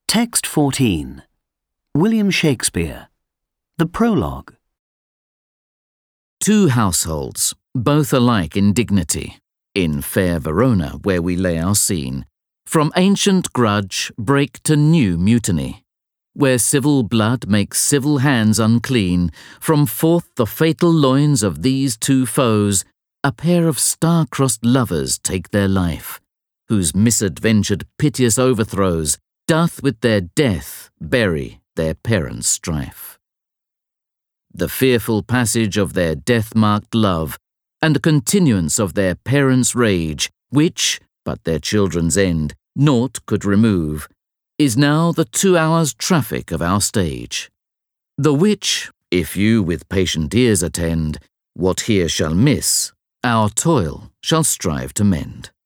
Text 14. William Shakespeare. The Prologue. Two households, both alike in dignity, in fair Verona where we lay our scene, from ancient grudge break to new mutiny, where civil blood makes civil hands unclean, from forth the fatal loins of these two foes, a pair of star-crossed lovers take their life, whose misadventured piteous overthrows doth with their death bury their parents' strife. The fearful passage of their death-marked love, and continuance of their parents' rage, which, but their children's end, naught could remove, is now the 2 hours' traffic of our stage. The which, if you with patient ears attend, what here shall miss, our toil shall strive to mend.